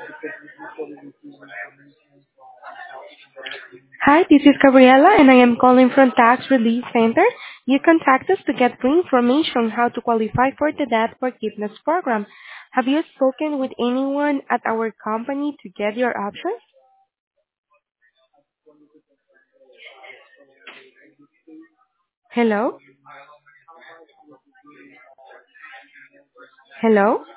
Hi, this is Gabriela, and I am calling from Tax Relief Center. You contact us to get free information on how to qualify for the debt forgiveness program. Have you spoken with anyone at our company to get your options? Hello? Hello?